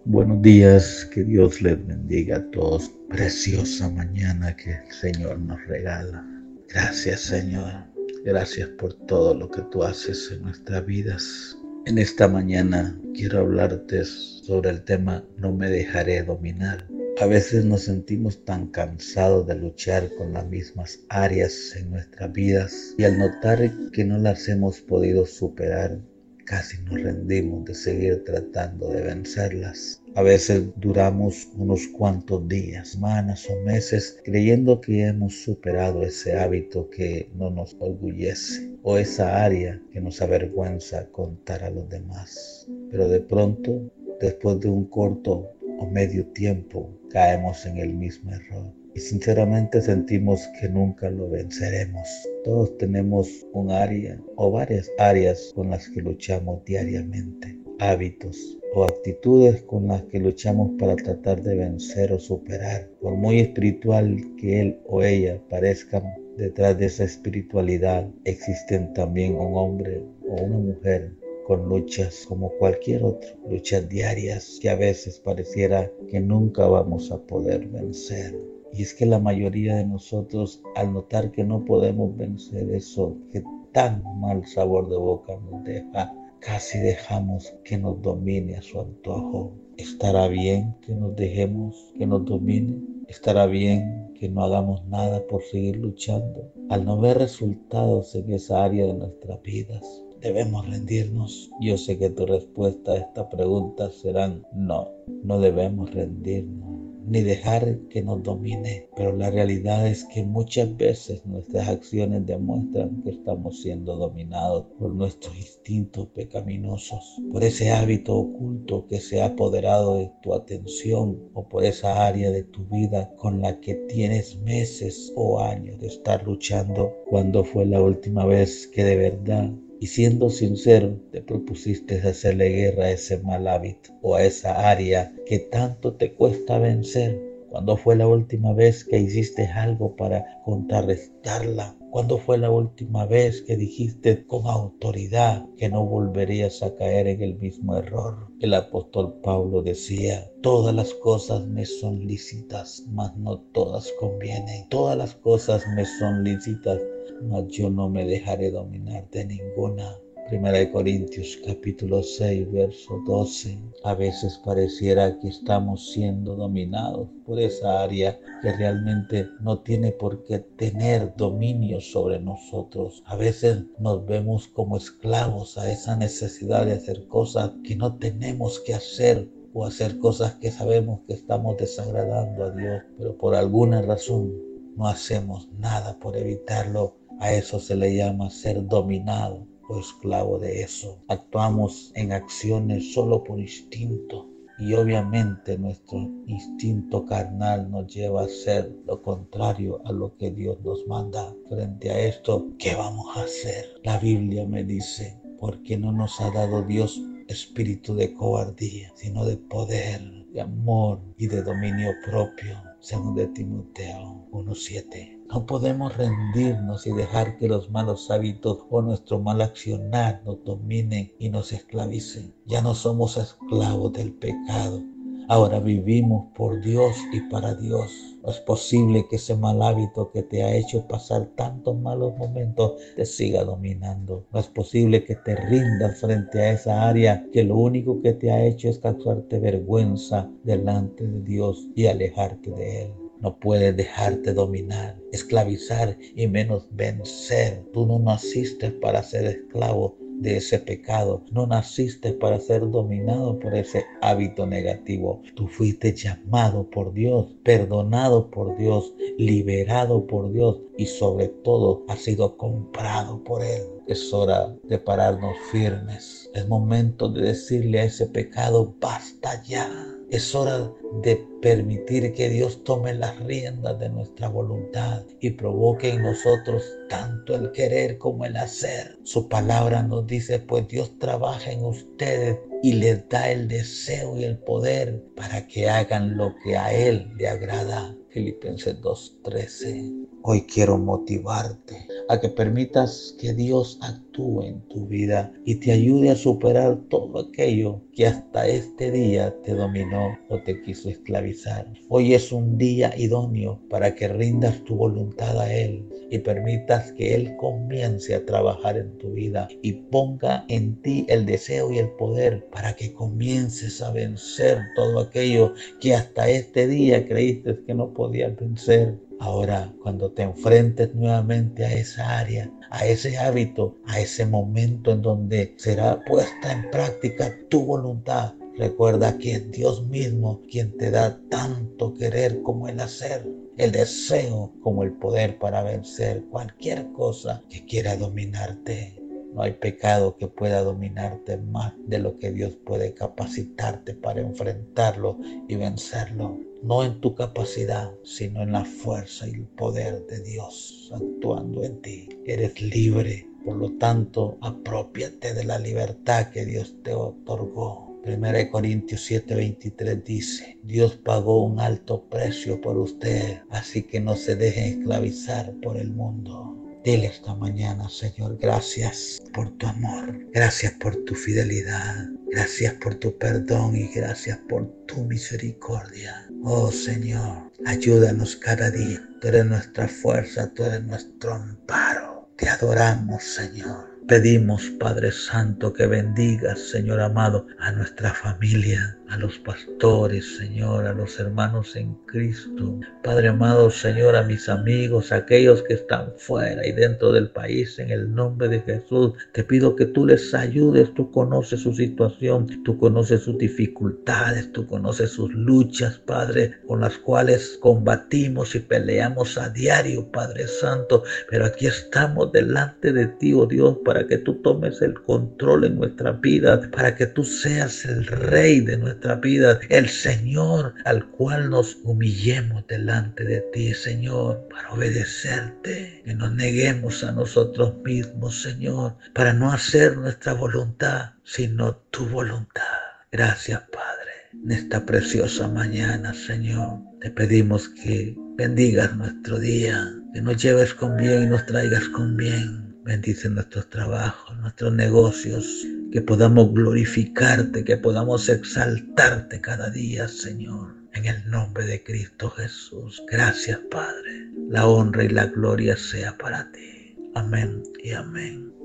Buenos días, que Dios les bendiga a todos. Preciosa mañana que el Señor nos regala. Gracias, Señor. Gracias por todo lo que tú haces en nuestras vidas. En esta mañana quiero hablarte sobre el tema "No me dejaré dominar". A veces nos sentimos tan cansados de luchar con las mismas áreas en nuestras vidas y al notar que no las hemos podido superar, casi nos rendimos de seguir tratando de vencerlas. A veces duramos unos cuantos días, semanas o meses creyendo que hemos superado ese hábito que no nos orgullece o esa área que nos avergüenza contar a los demás. Pero de pronto, después de un corto o medio tiempo, caemos en el mismo error y sinceramente sentimos que nunca lo venceremos. Todos tenemos un área o varias áreas con las que luchamos diariamente, hábitos o actitudes con las que luchamos para tratar de vencer o superar. Por muy espiritual que él o ella parezcan, detrás de esa espiritualidad existen también un hombre o una mujer con luchas como cualquier otro, luchas diarias que a veces pareciera que nunca vamos a poder vencer. Y es que la mayoría de nosotros, al notar que no podemos vencer eso que tan mal sabor de boca nos deja, casi dejamos que nos domine a su antojo. ¿Estará bien que nos dejemos que nos domine? ¿Estará bien que no hagamos nada por seguir luchando? Al no ver resultados en esa área de nuestras vidas, ¿debemos rendirnos? Yo sé que tu respuesta a esta pregunta será no, no debemos rendirnos ni dejar que nos domine, pero la realidad es que muchas veces nuestras acciones demuestran que estamos siendo dominados por nuestros instintos pecaminosos, por ese hábito oculto que se ha apoderado de tu atención o por esa área de tu vida con la que tienes meses o años de estar luchando. ¿Cuándo fue la última vez que de verdad y siendo sincero, te propusiste hacerle guerra a ese mal hábito o a esa área que tanto te cuesta vencer? ¿Cuándo fue la última vez que hiciste algo para contrarrestarla? ¿Cuándo fue la última vez que dijiste con autoridad que no volverías a caer en el mismo error? El apóstol Pablo decía: todas las cosas me son lícitas, mas no todas convienen. Todas las cosas me son lícitas, mas yo no me dejaré dominar de ninguna. Primera de Corintios capítulo 6, verso 12. A veces pareciera que estamos siendo dominados por esa área que realmente no tiene por qué tener dominio sobre nosotros. A veces nos vemos como esclavos a esa necesidad de hacer cosas que no tenemos que hacer o hacer cosas que sabemos que estamos desagradando a Dios, pero por alguna razón no hacemos nada por evitarlo. A eso se le llama ser dominado o esclavo de eso. Actuamos en acciones solo por instinto y obviamente nuestro instinto carnal nos lleva a hacer lo contrario a lo que Dios nos manda. Frente a esto, ¿qué vamos a hacer? La Biblia me dice: porque no nos ha dado Dios espíritu de cobardía, sino de poder, de amor y de dominio propio, según de Timoteo 1:7. No podemos rendirnos y dejar que los malos hábitos o nuestro mal accionar nos dominen y nos esclavicen. Ya no somos esclavos del pecado. Ahora vivimos por Dios y para Dios. No es posible que ese mal hábito que te ha hecho pasar tantos malos momentos te siga dominando. No es posible que te rindas frente a esa área que lo único que te ha hecho es causarte vergüenza delante de Dios y alejarte de Él. No puedes dejarte dominar, esclavizar y menos vencer. Tú no naciste para ser esclavo de ese pecado. No naciste para ser dominado por ese hábito negativo. Tú fuiste llamado por Dios, perdonado por Dios, liberado por Dios y sobre todo has sido comprado por Él. Es hora de pararnos firmes. Es momento de decirle a ese pecado: basta ya. Es hora de permitir que Dios tome las riendas de nuestra voluntad y provoque en nosotros tanto el querer como el hacer. Su palabra nos dice, pues Dios trabaja en ustedes y les da el deseo y el poder para que hagan lo que a Él le agrada. Filipenses 2:13. Hoy quiero motivarte a que permitas que Dios actúe en tu vida y te ayude a superar todo aquello que hasta este día te dominó o te quiso esclavizar. Hoy es un día idóneo para que rindas tu voluntad a Él y permitas que Él comience a trabajar en tu vida y ponga en ti el deseo y el poder para que comiences a vencer todo aquello que hasta este día creíste que no podías vencer. Ahora, cuando te enfrentes nuevamente a esa área, a ese hábito, a ese momento en donde será puesta en práctica tu voluntad, recuerda que es Dios mismo quien te da tanto querer como el hacer, el deseo como el poder para vencer cualquier cosa que quiera dominarte. No hay pecado que pueda dominarte más de lo que Dios puede capacitarte para enfrentarlo y vencerlo. No en tu capacidad, sino en la fuerza y el poder de Dios actuando en ti. Eres libre, por lo tanto, aprópiate de la libertad que Dios te otorgó. 1 Corintios 7:23 dice, Dios pagó un alto precio por usted, así que no se dejen esclavizar por el mundo. Dile esta mañana, Señor, gracias por tu amor, gracias por tu fidelidad, gracias por tu perdón y gracias por tu misericordia. Oh Señor, ayúdanos cada día. Tú eres nuestra fuerza, tú eres nuestro amparo. Te adoramos, Señor. Pedimos, Padre Santo, que bendigas, Señor amado, a nuestra familia, a los pastores, Señor, a los hermanos en Cristo. Padre amado, Señor, a mis amigos, a aquellos que están fuera y dentro del país, en el nombre de Jesús, te pido que tú les ayudes. Tú conoces su situación, tú conoces sus dificultades, tú conoces sus luchas, Padre, con las cuales combatimos y peleamos a diario, Padre Santo. Pero aquí estamos delante de ti, oh Dios, para que tú tomes el control en nuestra vida, para que tú seas el Rey de nuestra vida, el Señor al cual nos humillemos delante de ti, Señor, para obedecerte, que nos neguemos a nosotros mismos, Señor, para no hacer nuestra voluntad, sino tu voluntad. Gracias, Padre. En esta preciosa mañana, Señor, te pedimos que bendigas nuestro día, que nos lleves con bien y nos traigas con bien. Bendice nuestros trabajos, nuestros negocios, que podamos glorificarte, que podamos exaltarte cada día, Señor. En el nombre de Cristo Jesús. Gracias, Padre. La honra y la gloria sea para ti. Amén y amén.